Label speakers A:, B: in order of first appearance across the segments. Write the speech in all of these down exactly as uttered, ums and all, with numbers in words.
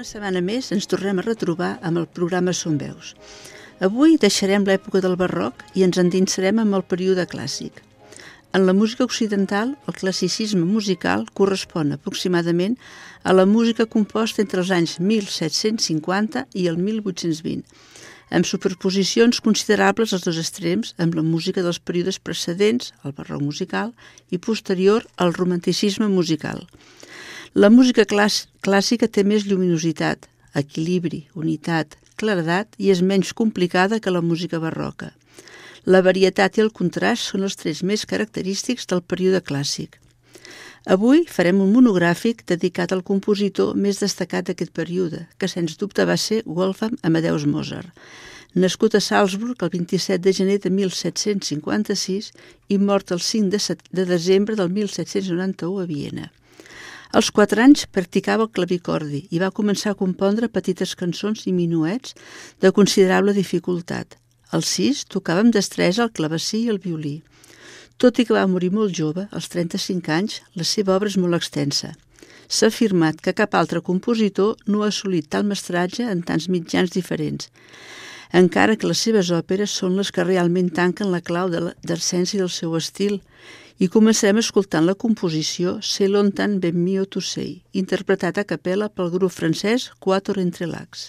A: Una setmana més ens tornem a retrobar amb el programa Som Veus. Avui deixarem l'època del barroc i ens endinsarem amb el període clàssic. En la música occidental, el classicisme musical correspon aproximadament a la música composta entre els anys mil set-cents cinquanta i el mil vuit-cents vint, amb superposicions considerables als dos extrems amb la música dels períodes precedents, el barroc musical, i posterior al romanticisme musical. La música clàss- clàssica té més lluminositat, equilibri, unitat, claredat i és menys complicada que la música barroca. La varietat i el contrast són els trets més característics del període clàssic. Avui farem un monogràfic dedicat al compositor més destacat d'aquest període, que sens dubte va ser Wolfgang Amadeus Mozart, nascut a Salzburg el vint-i-set de gener de mil set-cents cinquanta-sis i mort el cinc de, set... de desembre del mil set-cents noranta-u a Viena. Als quatre anys practicava el clavicordi i va començar a compondre petites cançons i minuets de considerable dificultat. Als sis tocava amb destresa el clavecí i el violí. Tot i que va morir molt jove, als trenta-cinc anys, la seva obra és molt extensa. S'ha afirmat que cap altre compositor no ha assolit tal mestratge en tants mitjans diferents, encara que les seves òperes són les que realment tanquen la clau de l'essència del seu estil, i començarem escoltant la composició C'est longtemps ben mieux tu sei, interpretat a capella pel grup francès Quatuor Entrelacs.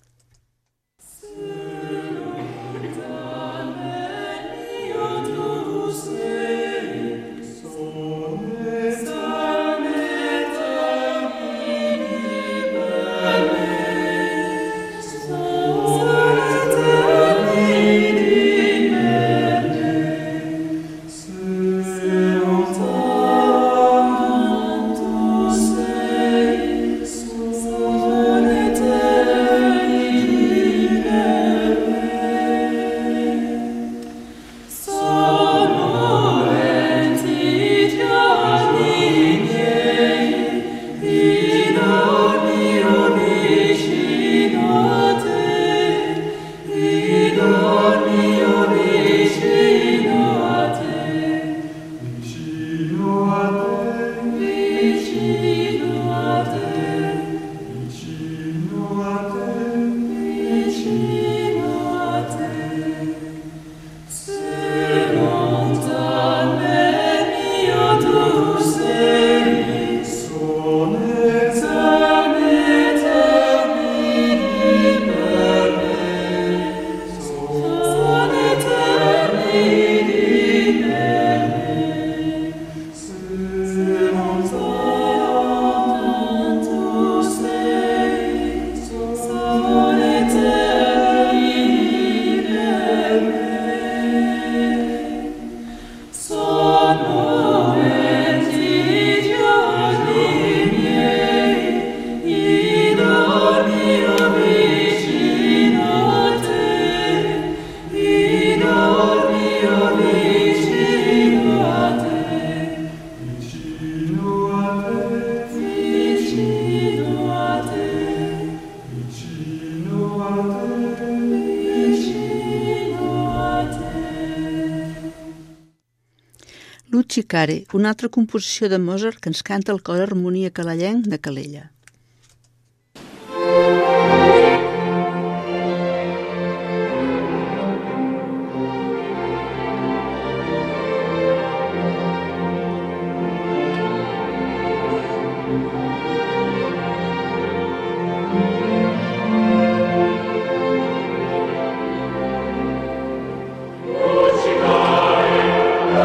A: Lucicare, una altra composició de Mozart que ens canta el cor harmonia calellenc de Calella.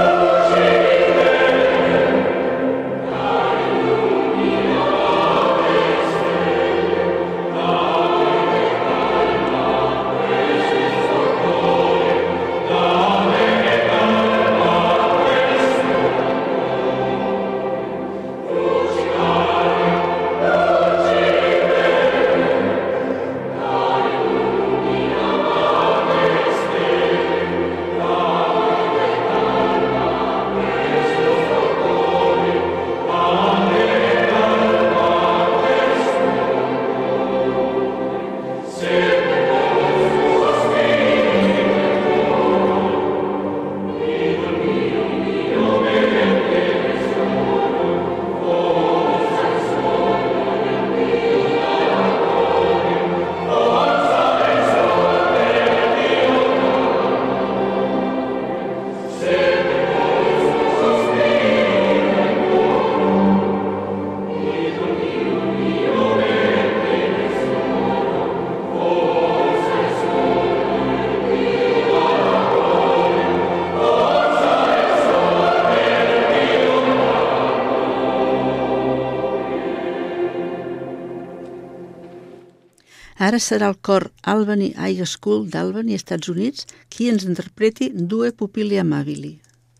B: Lucicare,
A: Ara serà el cor Albany High School d'Albany, Estats Units, qui ens interpreti Due pupille amabili.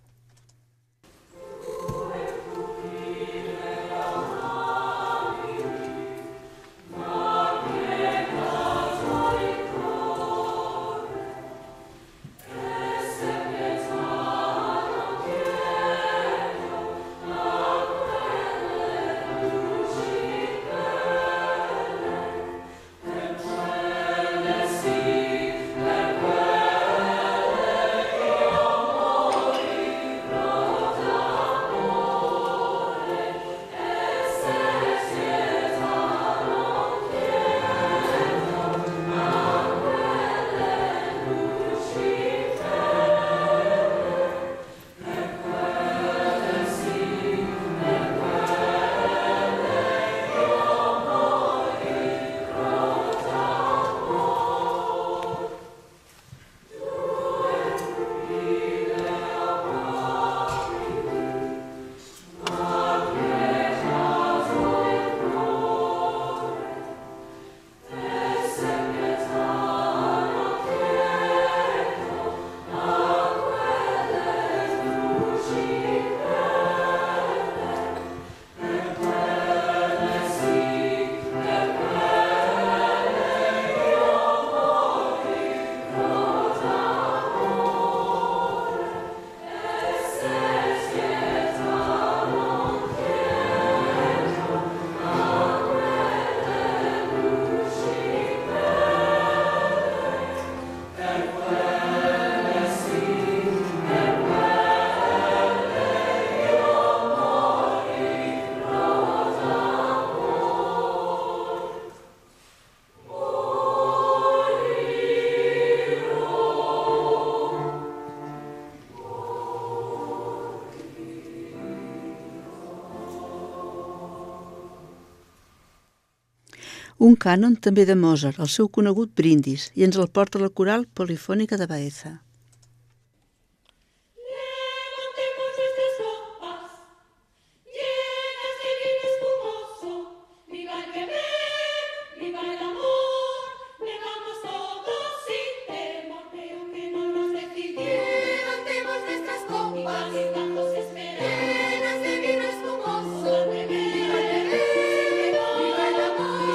A: Un cànon també de Mozart, el seu conegut Brindis, i ens el porta la Coral Polifònica de Baeza.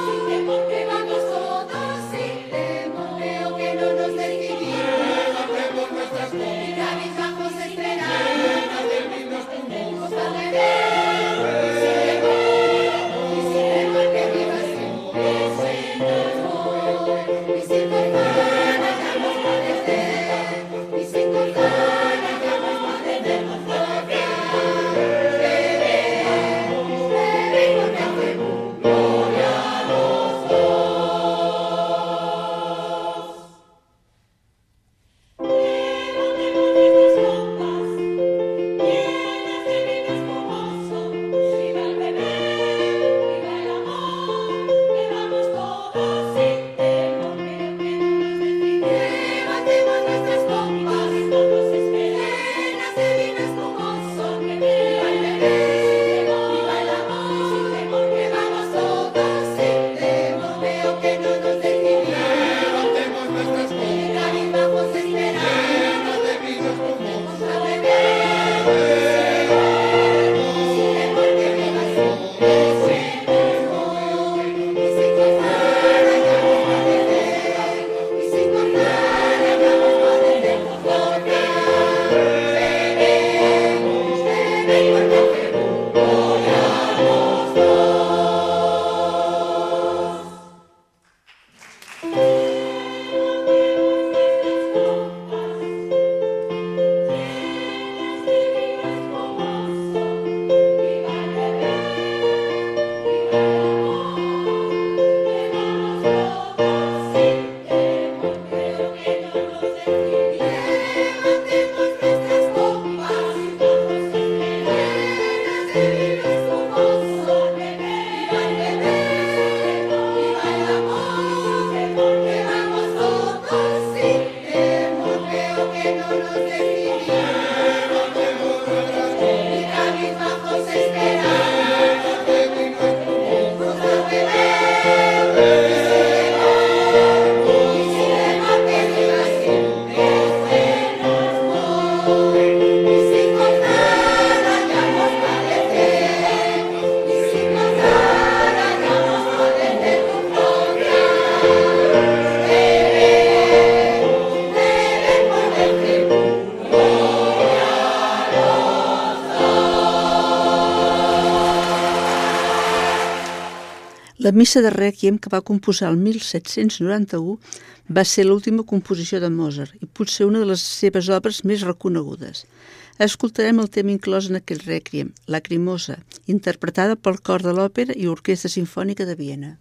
B: Levantemos
A: La missa de Rèquiem, que va composar el mil set-cents noranta-u, va ser l'última composició de Mozart i potser una de les seves obres més reconegudes. Escoltarem el tema inclòs en aquell Rèquiem, Lacrimosa, interpretada pel cor de l'Òpera i l'Orquestra Simfònica de Viena.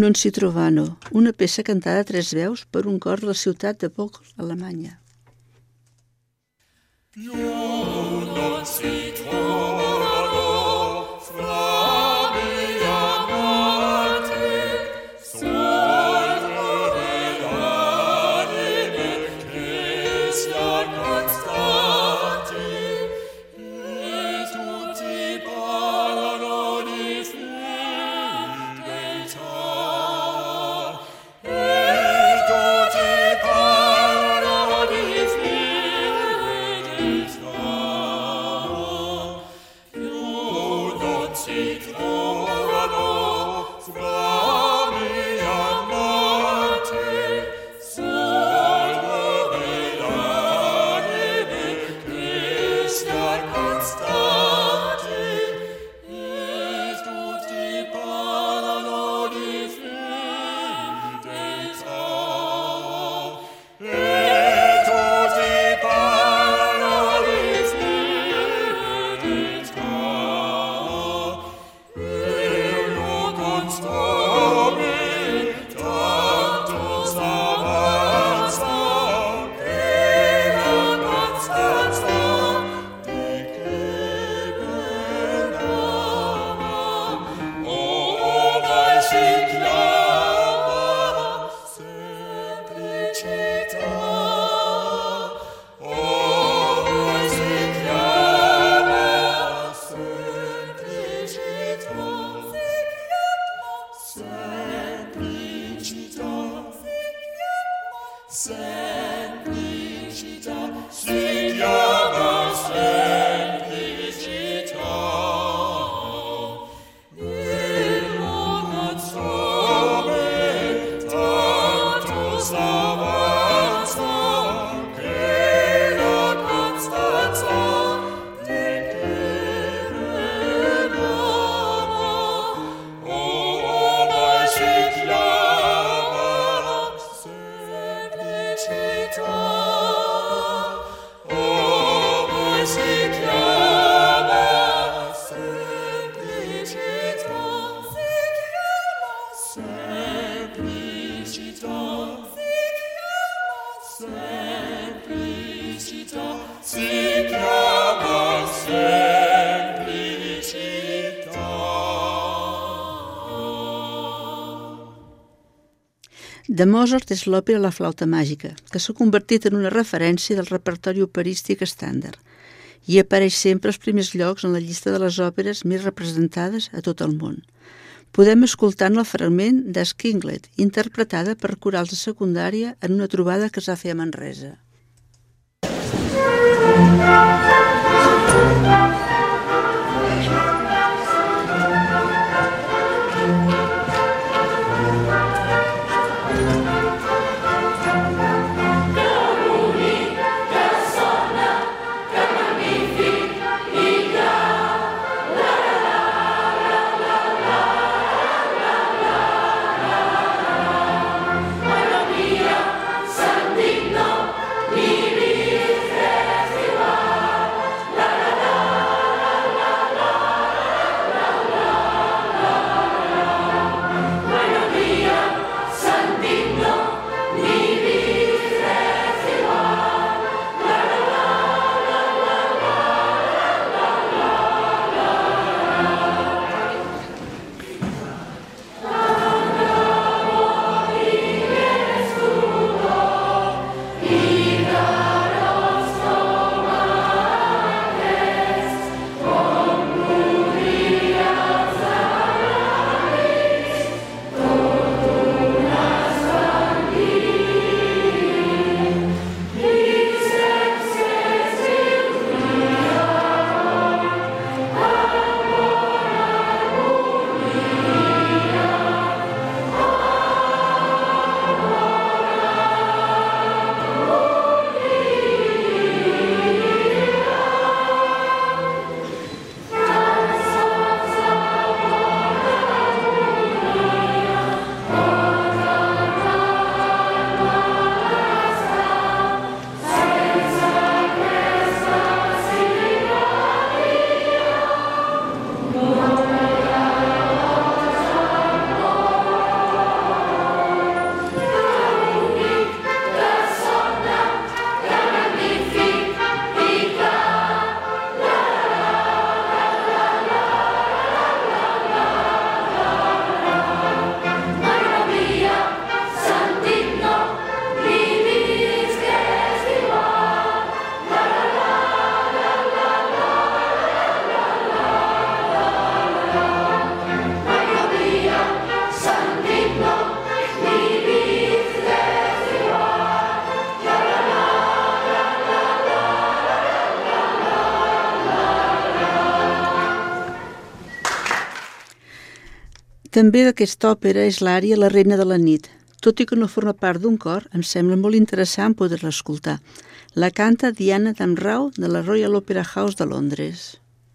A: non si trovano, una peça cantada a tres veus per un cor de la ciutat de Bochum, Alemanya.
B: Io non si trovano fra me amate, soltre l'anime che sia constante, e tutti parlano di fedeltà, e tutti parlano di fedeltà. Io non si trovano fra me amate, soltre l'anime che sia constante, e tutti parlano di fedeltà, e tutti parlano di fedeltà. Io constami tanto s'avanza, che la constanza di che bell'ama, ormai si chiama semplicità, ormai si chiama semplicità, semplicità, si chiama semplicità. Nella canzone tanto s'avanza, che la constanza di che bell'ama, ormai si chiama semplicità, ormai si chiama semplicità, semplicità, si chiama semplicità.
A: De Mozart és l'òpera La flauta màgica, que s'ha convertit en una referència del repertori operístic estàndard i apareix sempre als primers llocs en la llista de les òperes més representades a tot el món. Podem escoltar-ne el fragment d'Skinglet, interpretada per corals de secundària en una trobada que es va fer a Manresa.
C: San Digno,
A: També d'aquesta òpera és l'ària La reina de la nit. Tot i que no forma part d'un cor, em sembla molt interessant poder-la escoltar. La canta Diana Damrau de la Royal Opera House de Londres.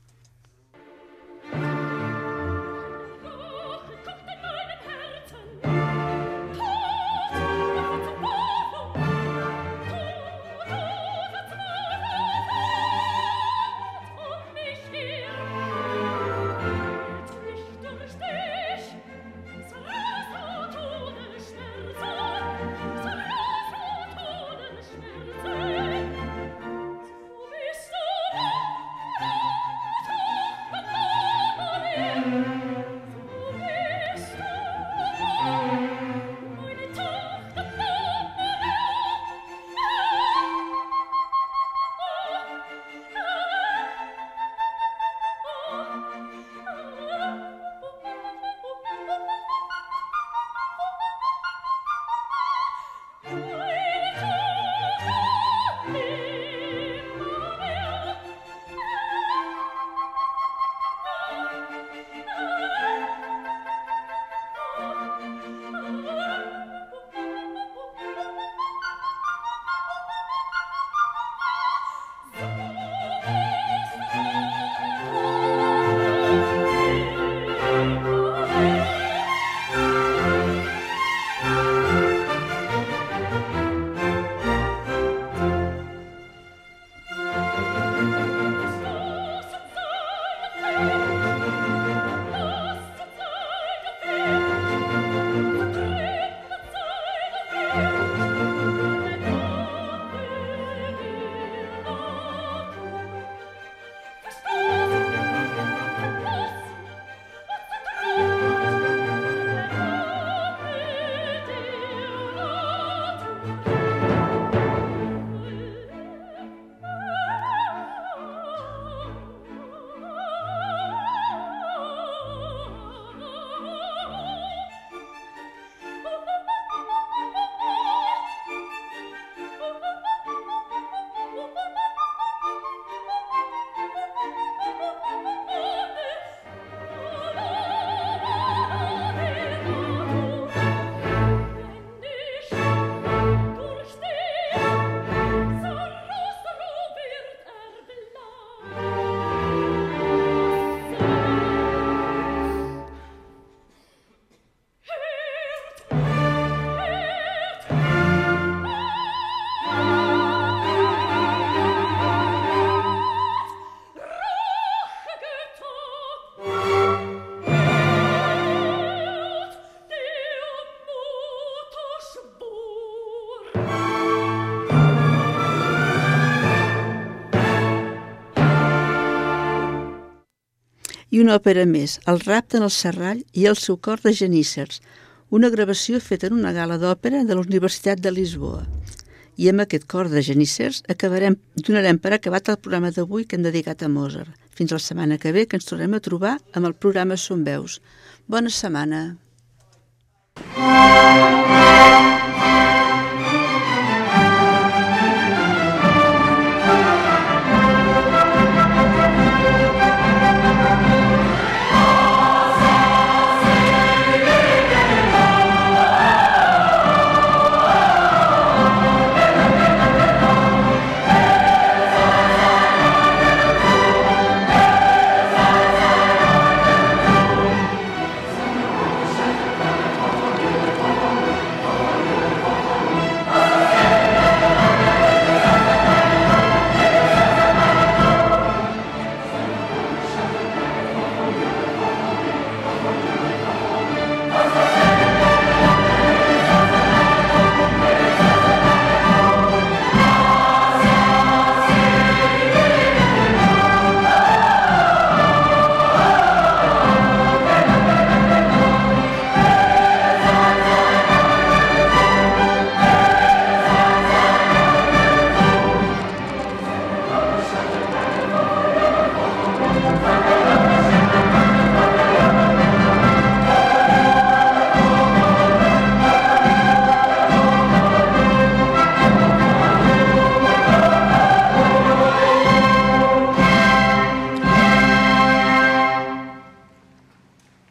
A: I una òpera més, El rapte en el Serrall i el seu cor de geníssers, una gravació feta en una gala d'òpera de la Universitat de Lisboa. I amb aquest cor de geníssers acabarem, donarem per acabat el programa d'avui que hem dedicat a Mozart. Fins la setmana que ve, que ens tornem a trobar amb el programa Som Veus. Bona setmana!